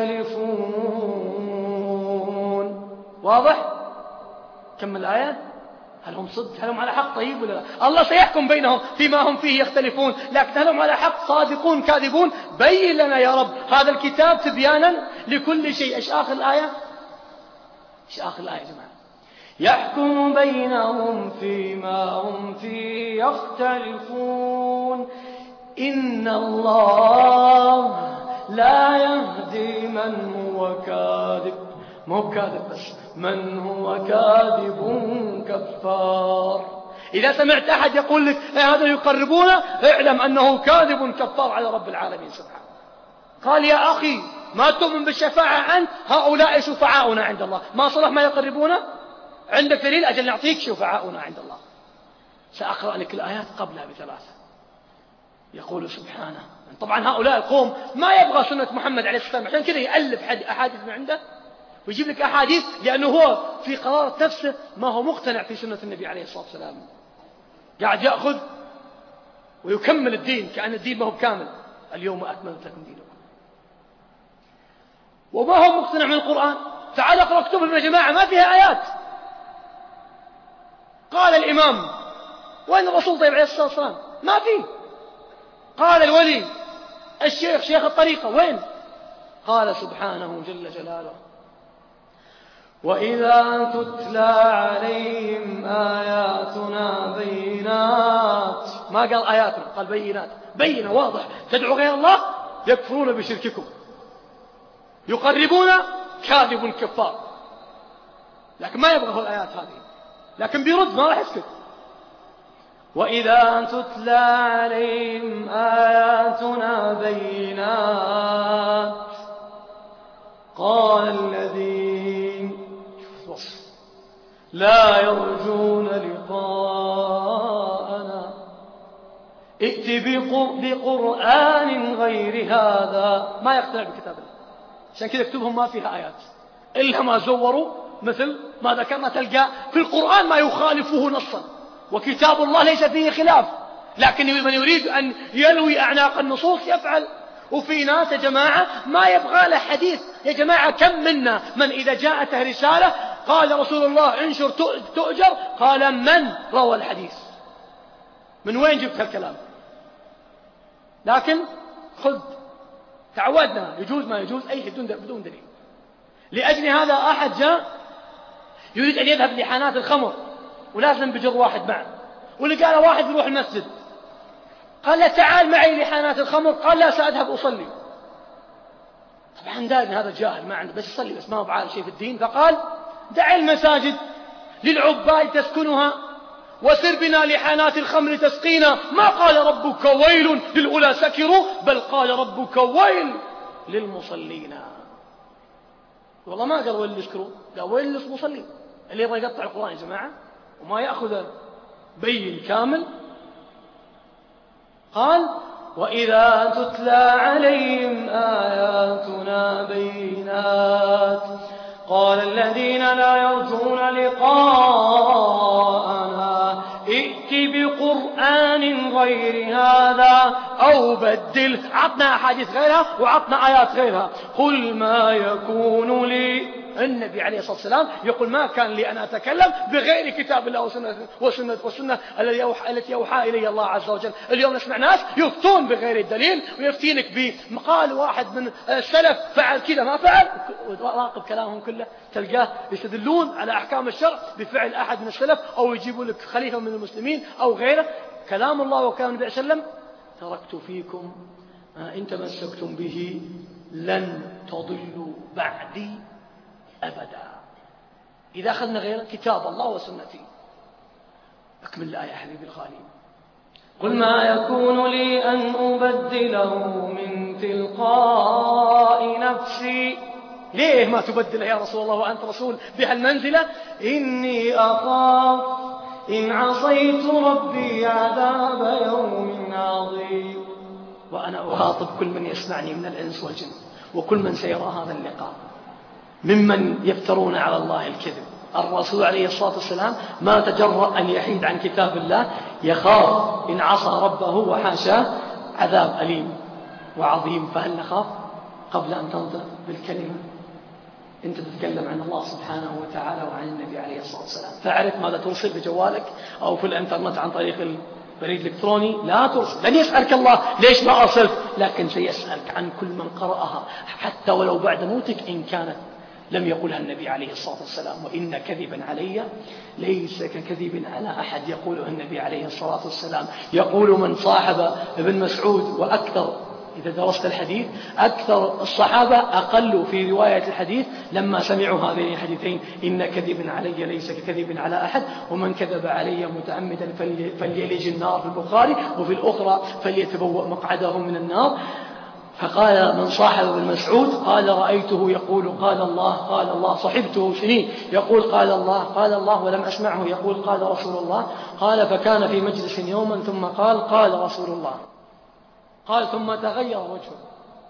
يختلفون. واضح؟ كمل الآية. هل هم صدق؟ هل هم على حق؟ طيب ولا لا؟ الله سيحكم بينهم فيما هم فيه يختلفون، لكن هل هم على حق؟ صادقون كاذبون؟ بين لنا يا رب هذا الكتاب تبيانا لكل شيء. ايش آخر الآية؟ ايش آخر الآية يا جماعة؟ يحكم بينهم فيما هم فيه يختلفون إن الله لا يهدي من هو كاذب. مو كاذب بس، من هو كاذب كفار. إذا سمعت أحد يقول لك هذا يقربونه، اعلم أنه كاذب كفار على رب العالمين سبحانه. قال يا أخي ما تؤمن بالشفاعة أنت؟ هؤلاء شفعاؤنا عند الله. ما صلح ما يقربونه؟ عندك دليل؟ أجل نعطيك شفعاؤنا عند الله. سأقرأ لك الآيات قبلها بثلاثة. يقول سبحانه، طبعا هؤلاء القوم ما يبغى سنة محمد عليه السلام، عشان كذا يألف أحاديث من عنده ويجيب لك أحاديث، لأنه هو في قرارة نفسه ما هو مقتنع في سنة النبي عليه الصلاة والسلام. قاعد يأخذ ويكمل الدين كأن الدين ما هو كامل. اليوم أكملت لكم دينكم. وما هو مقتنع من القرآن. تعال اقرأ كتبهم يا جماعة ما فيها آيات. قال الإمام وين الرسول طيب عليه الصلاة والسلام؟ ما فيه. قال الولي الشيخ شيخ الطريقة وين؟ قال سبحانه جل جلاله: وإذا تتلى عليهم آياتنا بينات. ما قال آياتنا، قال بينات. بينة واضح. تدعو غير الله يكفرون بشرككم، يقربون كاذب كفار. لكن ما يبغى الآيات هذه، لكن بيرد ما راح يسكت. وإذا تتلى عليهم آياتنا بينات قال الذين لا يرجون لقاءنا ائت بقرآن غير هذا. ما يقتنع بكتاب الله، عشان كذا كتبهم ما فيها آيات إلا ما زوروا، مثل ما ذكرنا تلقى في القرآن ما يخالفه نصا، وكتاب الله ليس فيه خلاف، لكن من يريد أن يلوي أعناق النصوص يفعل. وفي ناس يا جماعة ما يبغى له حديث. يا جماعة كم منا من إذا جاءته رسالة قال رسول الله انشر تؤجر، قال من روى الحديث؟ من وين جبت هالكلام؟ لكن خذ، تعودنا يجوز ما يجوز أي شيء بدون دليل. لأجل هذا أحد جاء يريد أن يذهب لحانات الخمر ولازم بجر واحد معه، واللي قال واحد يروح المسجد، قال له تعال معي لحانات الخمر، قال لا سأذهب أصلي. طبعا داري هذا جاهل ما عنده، بس يصلي بس ما هو بعارف شيء في الدين، فقال دع المساجد للعباد تسكنها وسر بنا لحانات الخمر تسقينا. ما قال ربك ويل للأولى سكروا، بل قال ربك ويل للمصلين. والله ما قال ويل يسكروا، قال ويل للمصلين. اللي يبغى يقطع القرآن يا جماعة وما يأخذ بين كامل، قال وإذا تتلى عليهم آياتنا بينات قال الذين لا يرجون لقاءنا ائت بقرآن غير هذا أو بدل. عطنا أحاديث غيرها وعطنا آيات غيرها. قل ما يكون لي، النبي عليه الصلاة والسلام يقول ما كان لي أن أتكلم بغير كتاب الله والسنة التي أوحى إلي الله عز وجل. اليوم نسمع ناس يفتون بغير الدليل، ويفتينك بمقال واحد من السلف فعل كذا ما فعل، وراقب كلامهم كله تلقاه يستدلون على أحكام الشرع بفعل أحد من السلف، أو يجيبوا لك خليفة من المسلمين أو غيره. كلام الله وكلام النبي صلى الله عليه وسلم تركت فيكم ما إن تمسكتم به لن تضلوا بعدي أبدا. إذا أخذنا غير كتاب الله وسنتي. أكمل الآية حبيبي الغالي. قل ما يكون لي أن أبدله من تلقاء نفسي. ليه ما تبدله يا رسول الله وأنت رسول بهالمنزلة؟ إني أخاف إن عصيت ربي عذاب يوم عظيم. وأنا أخاطب كل من يسمعني من الإنس والجن وكل من سيرى هذا اللقاء ممن يفترون على الله الكذب. الرسول عليه الصلاة والسلام ما تجرأ أن يحيد عن كتاب الله، يخاف إن عصى ربه وحاشاه عذاب أليم وعظيم. فهل نخاف قبل أن تنطق بالكلمة؟ أنت تتكلم عن الله سبحانه وتعالى وعن النبي عليه الصلاة والسلام، فاعرف ماذا ترسل بجوالك أو في الإنترنت عن طريق البريد الإلكتروني. لا ترسل، لن يسألك الله ليش ما أرسلت، لكن سيسألك عن كل من قرأها حتى ولو بعد موتك إن كانت لم يقولها النبي عليه الصلاة والسلام. وإن كذبا علي ليس ككذب على أحد يقوله النبي عليه الصلاة والسلام. يقول من صاحب ابن مسعود، وأكثر إذا درست الحديث أكثر الصحابة أقل في رواية الحديث لما سمعوا هذين الحديثين: إن كذبا علي ليس ككذب على أحد، ومن كذب علي متعمدا فليلج النار، في البخاري، وفي الأخرى فليتبوأ مقعده من النار. فقال من صاحب ابن مسعود قال رأيته يقول قال الله، صحبته سنين يقول قال الله ولم أسمعه يقول قال رسول الله. قال فكان في مجلس يوما ثم قال رسول الله. قال ثم تغير وجهه.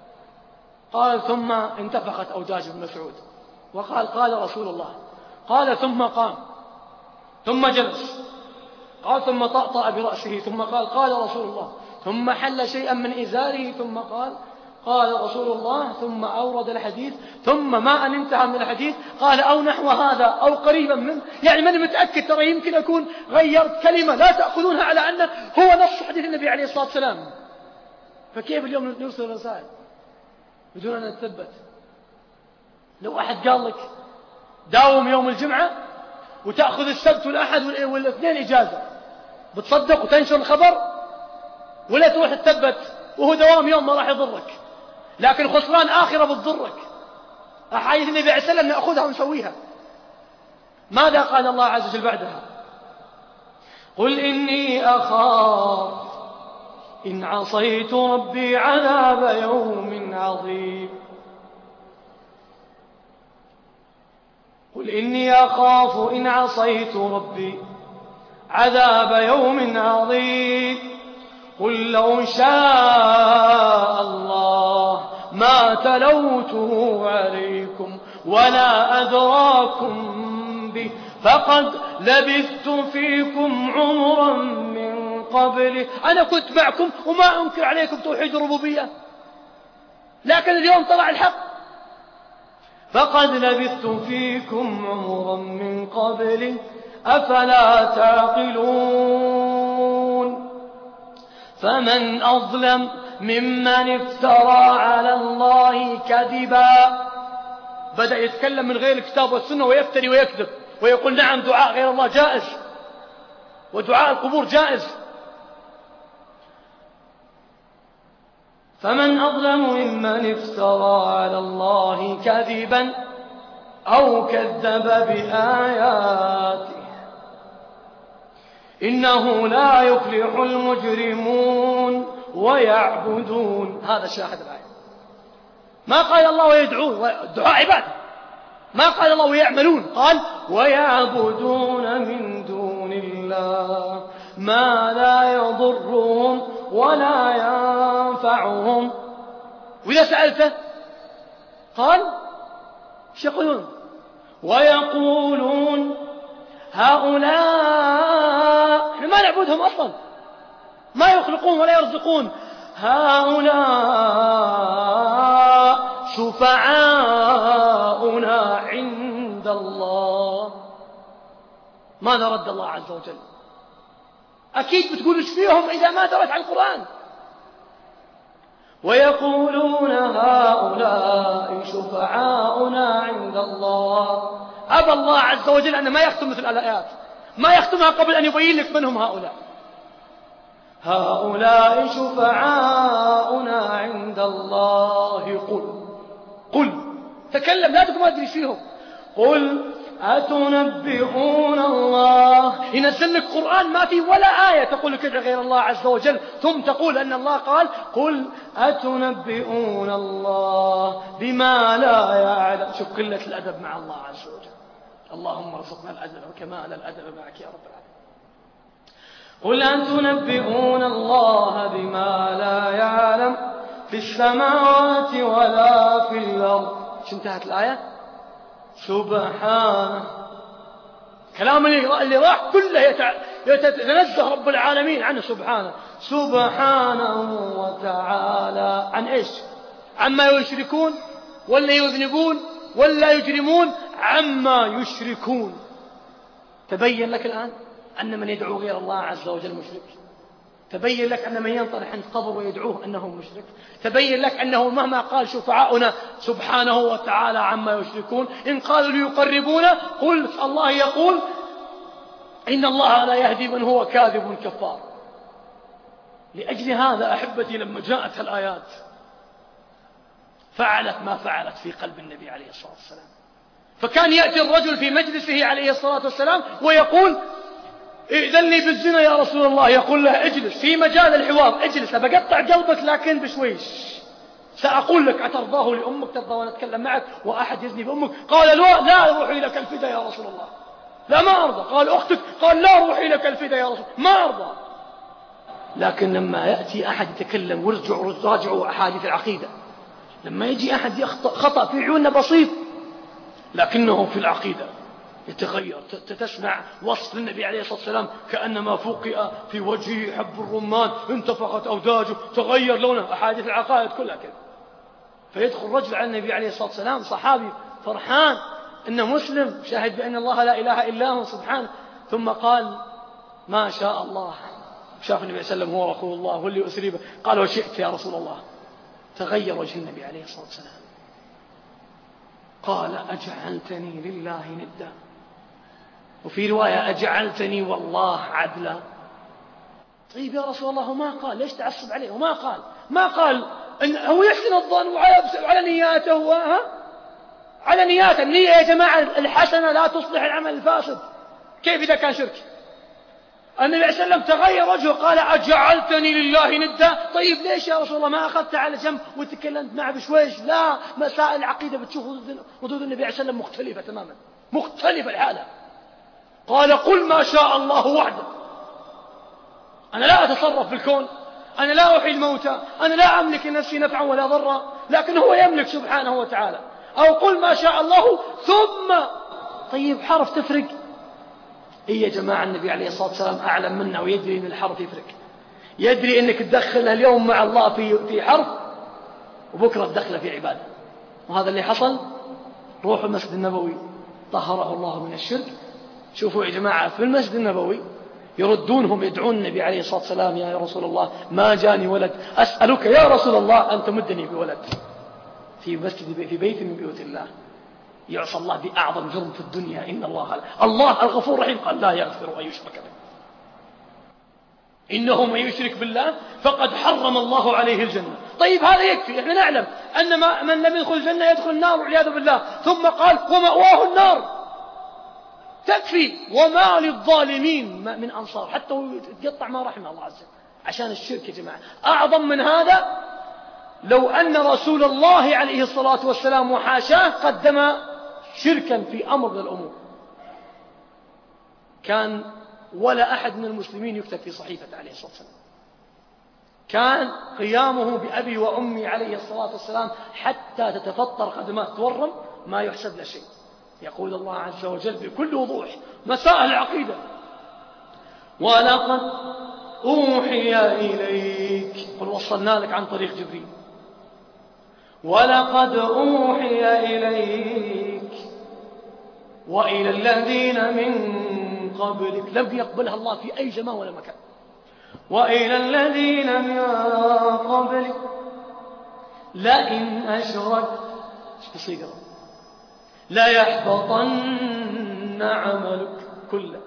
قال ثم انتفخت أوداج ابن مسعود وقال رسول الله. قال ثم قام ثم جلس. قال ثم طأطأ برأسه ثم قال رسول الله. ثم حل شيئا من إزاره ثم قال رسول الله. ثم أورد الحديث. ثم ما أن انتهى من الحديث قال أو نحو هذا أو قريبا منه. يعني من متأكد ترى يمكن أكون غيرت كلمة لا تأخذونها على أنه هو نص حديث النبي عليه الصلاة والسلام. فكيف اليوم نرسل رسائل بدون أن نتثبت؟ لو أحد قال لك داوم يوم الجمعة وتأخذ السبت والأحد والاثنين إجازة، بتصدق وتنشر الخبر ولا تروح تثبت؟ وهو دوام يوم ما راح يضرك، لكن خسران آخرة بتضرك. أحاديث النبي عليه السلام نأخذها ونسويها. ماذا قال الله عز وجل بعدها؟ قل إني أخاف إن عصيت ربي عذاب يوم عظيم. قل إني أخاف إن عصيت ربي عذاب يوم عظيم. قل لو شاء الله ما تلوته عليكم ولا أدراكم به فقد لبثت فيكم عمرا من قبله. أنا كنت معكم وما أنكر عليكم توحيد الربوبية، لكن اليوم طلع الحق. فقد لبثت فيكم عمرا من قبله أفلا تعقلون. فمن أظلم ممن افترى على الله كذبا. بدأ يتكلم من غير الكتاب والسنة ويفتري ويكذب ويقول نعم دعاء غير الله جائز ودعاء القبور جائز. فمن أظلم ممن افترى على الله كذبا أو كذب بآياته إنه لا يفلح المجرمون ويعبدون. هذا شاهد الآية. ما قال الله ويدعون، الدعاء عبادة. ما قال الله ويعملون، قال ويعبدون من دون الله ما لا يضرهم ولا ينفعهم. وإذا سألته قال ايش يقولون؟ ويقولون هؤلاء، احنا ما نعبدهم أصلا، ما يخلقون ولا يرزقون، هؤلاء شفعاؤنا عند الله. ماذا رد الله عز وجل؟ أكيد بتقول ايش فيهم إذا ما درت عن القرآن. ويقولون هؤلاء شفعاؤنا عند الله. أبى الله عز وجل أن ما يختم مثل الآيات، ما يختمها قبل أن يبين لك من هم هؤلاء. هؤلاء شفعاؤنا عند الله. قل تكلم، لا تقول ما أدري فيهم. قل أتنبئون الله، ينزل لك قرآن ما فيه ولا آية تقول لك غير الله عز وجل، ثم تقول أن الله قال قل أتنبئون الله بما لا يعلم. شوف قلة الأدب مع الله عز وجل. اللهم ارزقنا الأدب وكمال الأدب معك يا رب العالمين. قل أتنبئون الله بما لا يعلم في السماوات ولا في الأرض. شو انتهت الآية؟ سبحانه. كلام اللي راح كله يتنزه رب العالمين عنه سبحانه. سبحانه وتعالى عن ايش؟ عما يشركون ولا يذنبون ولا يجرمون، عما يشركون. تبين لك الآن أن من يدعو غير الله عز وجل مشرك. تبين لك أن من ينطرح عند قبر ويدعوه أنه مشرك. تبين لك أنه مهما قال شفعاؤنا سبحانه وتعالى عما يشركون. إن قالوا ليقربونا قل الله يقول إن الله لا يهدي من هو كاذب كفار. لأجل هذا أحبتي لما جاءت الآيات فعلت ما فعلت في قلب النبي عليه الصلاة والسلام. فكان يأتي الرجل في مجلسه عليه الصلاة والسلام ويقول ائذن لي بالزنا يا رسول الله. يقول له اجلس في مجال الحوار، اجلس بقطع قلبك لكن بشويش، سأقول لك أترضاه لأمك؟ ترضى وأنا أتكلم معك وأحد يزني بأمك؟ قال لا روحي لك الفدا يا رسول الله. لا ما أرضى. قال أختك؟ قال لا روحي لك الفدا يا رسول الله. ما أرضى. لكن لما يأتي أحد يتكلم وراجعوا أحاديث العقيدة، لما يجي أحد يخطأ خطأ في عيوننا بسيط لكنه في العقيدة يتغير. تسمع وصف النبي عليه الصلاة والسلام كأنما فوقئ في وجهه حب الرمان، انتفخت أوداجه، تغير لونه. أحاديث العقائد كلها كذا. فيدخل رجل على النبي عليه الصلاة والسلام صحابي فرحان إنه مسلم شاهد بأن الله لا إله إلا هو سبحانه، ثم قال ما شاء الله. شاف النبي صلى الله عليه وسلم هو رسول الله واللي أسري به، قال وشئت يا رسول الله. تغير وجه النبي عليه الصلاة والسلام. قال أجعلتني لله ندا، وفي رواية أجعلتني والله عدلا. طيب يا رسول الله ما قال ليش تعصب عليه؟ وما قال إن هو يحسن الظن وعلى نياته على نياته. النية يا جماعة الحسنة لا تصلح العمل الفاسد. كيف إذا كان شرك؟ النبي عليه السلام تغير وجهه قال أجعلتني لله ندا. طيب ليش يا رسول الله ما أخذت على جنب وتكلمت معه بشويش؟ لا، مسائل العقيدة بتشوف ردود النبي عليه السلام مختلفة تماما، مختلفة الحالة. قال قل ما شاء الله وحده. أنا لا أتصرف في الكون، أنا لا أحيي الموتى، أنا لا أملك لنفسي نفعا ولا ضرا، لكن هو يملك سبحانه وتعالى. أو قل ما شاء الله ثم. طيب حرف تفرق؟ إيه يا جماعة، النبي عليه الصلاة والسلام أعلم منا ويدري أن الحرف يفرق. يدري أنك تدخله اليوم مع الله في حرف وبكرة تدخله في عبادة. وهذا اللي حصل. روحوا المسجد النبوي طهره الله من الشرك. شوفوا يا جماعة في المسجد النبوي يردونهم يدعون النبي عليه الصلاة والسلام: يا رسول الله ما جاني ولد، أسألك يا رسول الله أن تمدني بولد في بيت من بيوت الله. يعصى الله بأعظم جرم في الدنيا. إن الله الغفور الرحيم قال: لا يغفر أن يشرك به، إنه من يشرك بالله فقد حرم الله عليه الجنة. طيب هذا يكفي. احنا نعلم أن من لم يدخل الجنة يدخل النار والعياذ بالله. ثم قال: ومأواه النار. تكفي. وما للظالمين من أنصار، حتى يتقطع ما رحمه الله عز وجل عشان الشرك. يا جماعة أعظم من هذا لو أن رسول الله عليه الصلاة والسلام وحاشاه قدم شركا في أمر من الأمور، كان ولا أحد من المسلمين يكتب في صحيفة عليه الصلاة والسلام. كان قيامه بأبي وأمي عليه الصلاة والسلام حتى تتفطر قدمات تورم ما يحسب له شيء. يقول الله عز وجل بكل وضوح مسائل العقيدة: ولقد أوحي إليك، قل وصلنا لك عن طريق جبريل، ولقد أوحي إليك وإلى الذين من قبلك. لم يقبلها الله في أي زمان ولا مكان. وإلى الذين من قبلك لئن أشركت، ايش بصيغة، لا يحبطن عملك كله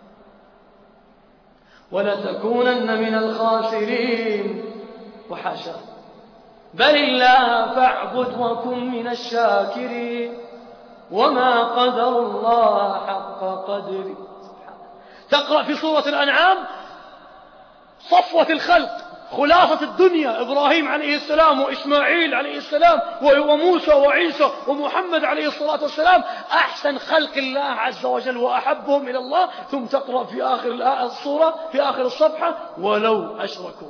ولا تكونن من الخاسرين. وحاشا، بل الله فاعبد وكن من الشاكرين وما قدر الله حق قدره. تقرأ في سورة الأنعام صفوة الخلق، خلاصة الدنيا: إبراهيم عليه السلام وإسماعيل عليه السلام وموسى وعيسى ومحمد عليه الصلاة والسلام، أحسن خلق الله عز وجل وأحبهم إلى الله. ثم تقرأ في آخر الصورة في آخر الصفحة: ولو أشركوا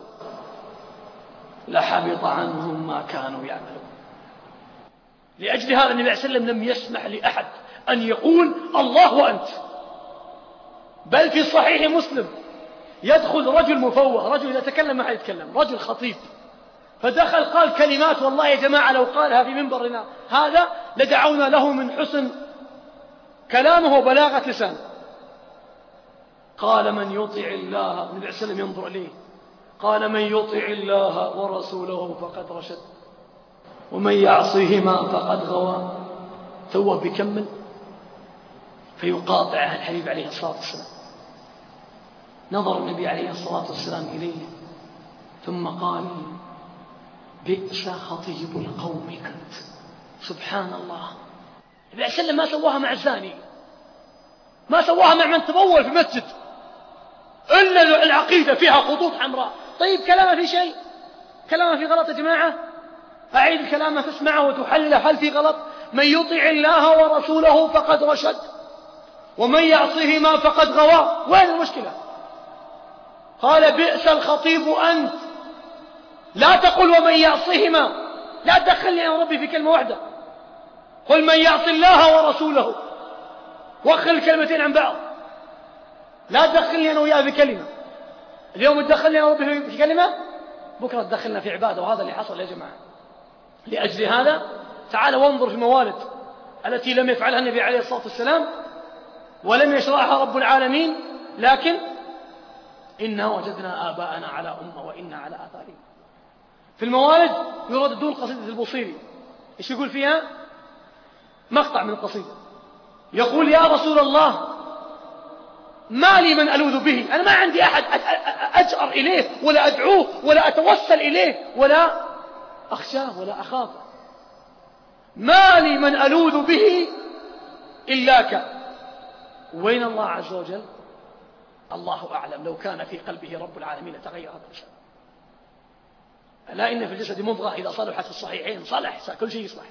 لحبط عنهم ما كانوا يعملون. لأجل هذا النبي عليه وسلم لم يسمح لأحد أن يقول الله وأنت. بل في صحيح مسلم يدخل رجل مفوه، رجل إذا تكلم ما حد يتكلم، رجل خطيب، فدخل قال كلمات والله يا جماعة لو قالها في منبرنا هذا لدعونا له من حسن كلامه وبلاغة لسانه. قال: من يطع الله، النبي عليه وسلم ينظر إليه، قال: من يطع الله ورسوله فقد رشد ومن يعصيهما فقد غوى. ثم بيكمل فيقاطع الحبيب عليه الصلاة والسلام. نظر النبي عليه الصلاة والسلام إليه ثم قال: بئس خطيب القوم أنت. سبحان الله. النبي عليه وسلم ما سواها مع الزاني، ما سواها مع من تبول في مسجد، إلا العقيدة فيها خطوط حمراء. طيب كلامه في شيء؟ كلامه في غلط يا جماعة؟ أعيد الكلام تسمعه وتحلله، هل في غلط؟ من يطع الله ورسوله فقد رشد ومن يعصهما فقد غوى. وين المشكلة؟ قال: بئس الخطيب أنت. لا تقل ومن يعصهما، لا تدخلني يا ربي في كلمة واحدة. قل من يعص الله ورسوله، وخل الكلمتين عن بعض. لا تدخلني أنا وياه في كلمة. اليوم تدخلني يا ربي في كلمة، بكرة تدخلنا في عبادة. وهذا اللي حصل يا جماعة. لأجل هذا تعالوا وانظر في الموالد التي لم يفعلها النبي عليه الصلاة والسلام ولم يشرعها رب العالمين، لكن إنا وجدنا آباءنا على أمة وإنا على آثارهم. في الموالد يرددون قصيدة البوصيري. إيش يقول فيها؟ مقطع من القصيدة يقول: يا رسول الله ما لي من ألوذ به، أنا ما عندي أحد أجأر إليه ولا أدعوه ولا أتوسل إليه ولا أخشاه ولا أخافه. ما لي من ألوذ به إلاك. وين الله عز وجل؟ الله أعلم. لو كان في قلبه رب العالمين لتغير هذا الشيء. ألا إن في الجسد مضغة إذا صلحت في الصحيحين صلح كل شيء يصلح.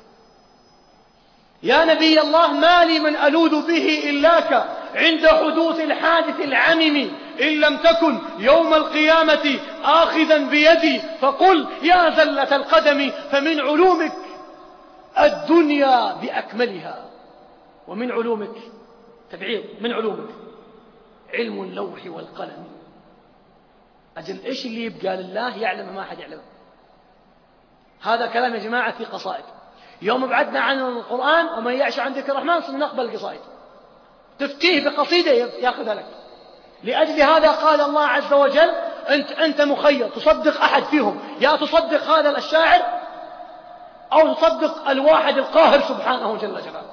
يا نبي الله ما لي من ألوذ به إلاك عند حدوث الحادث العمم إن لم تكن يوم القيامة آخذا بيدي فقل يا زلة القدم فمن علومك الدنيا بأكملها ومن علومك تبعيض من علومك علم اللوح والقلم. أجل إيش اللي يبقى لله يعلم ما حد يعلمه. هذا كلام يا جماعة في قصائد. يوم ابعدنا عن القرآن ومن يعش عن ذكر الرحمن سنقبل القصائد تفتيه بقصيدة يأخذها لك. لأجل هذا قال الله عز وجل أنت مخير تصدق أحد فيهم، يا تصدق هذا الشاعر أو تصدق الواحد القاهر سبحانه جل جلاله.